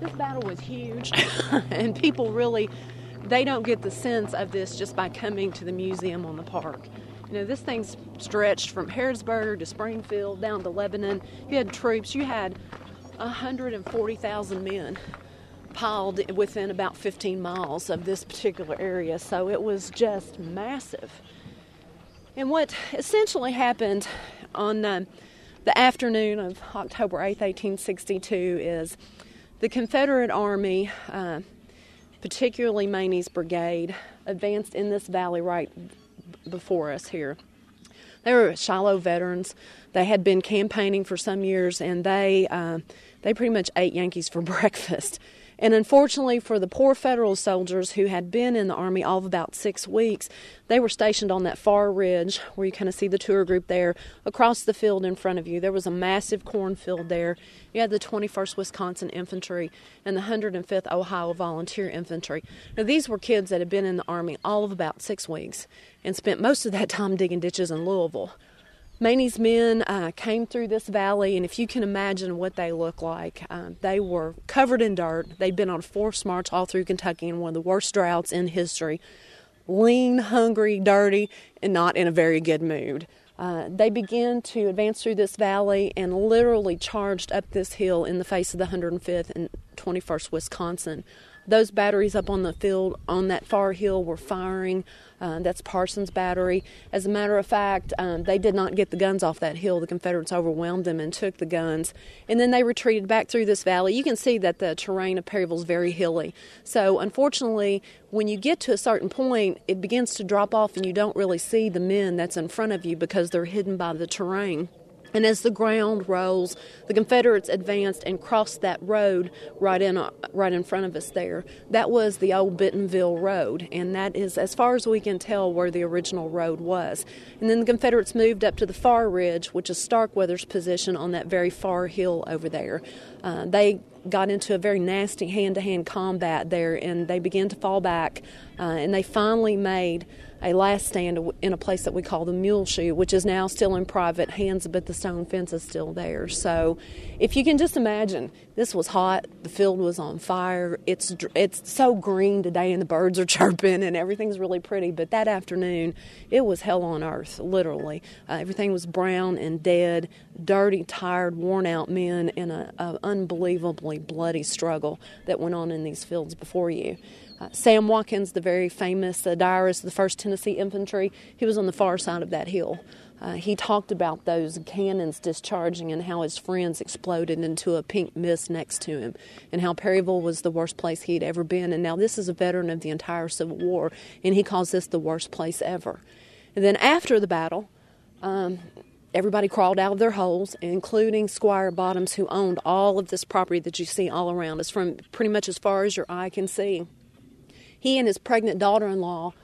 This battle was huge, and people really, they don't get the sense of this just by coming to the museum on the park. You know, this thing's stretched from Harrisburg to Springfield down to Lebanon. You had troops, you had 140,000 men piled within about 15 miles of this particular area, so it was just massive. And what essentially happened on the afternoon of October 8th, 1862 is the Confederate Army, particularly Maney's brigade, advanced in this valley right before us here. They were Shiloh veterans. They had been campaigning for some years, and they pretty much ate Yankees for breakfast. And unfortunately for the poor Federal soldiers who had been in the Army all of about 6 weeks, they were stationed on that far ridge where you kind of see the tour group there across the field in front of you. There was a massive cornfield there. You had the 21st Wisconsin Infantry and the 105th Ohio Volunteer Infantry. Now, these were kids that had been in the Army all of about 6 weeks and spent most of that time digging ditches in Louisville. Maney's men came through this valley, and if you can imagine what they look like, they were covered in dirt. They'd been on a forced march all through Kentucky in one of the worst droughts in history. Lean, hungry, dirty, and not in a very good mood. They began to advance through this valley and literally charged up this hill in the face of the 105th and 21st Wisconsin. Those batteries up on the field on that far hill were firing. That's Parsons Battery. As a matter of fact, they did not get the guns off that hill. The Confederates overwhelmed them and took the guns. And then they retreated back through this valley. You can see that the terrain of Perryville is very hilly. So unfortunately, when you get to a certain point, it begins to drop off and you don't really see the men that's in front of you because they're hidden by the terrain. And as the ground rose, the Confederates advanced and crossed that road right in front of us there. That was the old Bentonville Road, and that is, as far as we can tell, where the original road was. And then the Confederates moved up to the far ridge, which is Starkweather's position on that very far hill over there. They got into a very nasty hand-to-hand combat there, and they began to fall back, and they finally made a last stand in a place that we call the Mule Shoe, which is now still in private hands, but the stone fence is still there. So if you can just imagine, this was hot, the field was on fire, it's so green today and the birds are chirping and everything's really pretty, but that afternoon it was hell on earth, literally. Everything was brown and dead, dirty, tired, worn out men in an unbelievably bloody struggle that went on in these fields before you. Sam Watkins, the very famous diarist of the 1st Tennessee Infantry, he was on the far side of that hill. He talked about those cannons discharging and how his friends exploded into a pink mist next to him and how Perryville was the worst place he'd ever been. And now this is a veteran of the entire Civil War, and he calls this the worst place ever. And then after the battle, everybody crawled out of their holes, including Squire Bottoms, who owned all of this property that you see all around us from pretty much as far as your eye can see. He and his pregnant daughter-in-law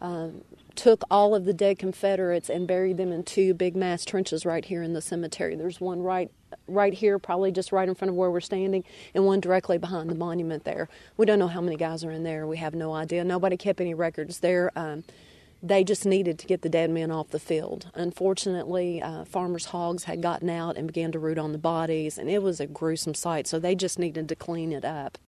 took all of the dead Confederates and buried them in 2 big mass trenches right here in the cemetery. There's one right here, probably just right in front of where we're standing, and one directly behind the monument there. We don't know how many guys are in there. We have no idea. Nobody kept any records there. They just needed to get the dead men off the field. Unfortunately, farmers' hogs had gotten out and began to root on the bodies, and it was a gruesome sight, so they just needed to clean it up.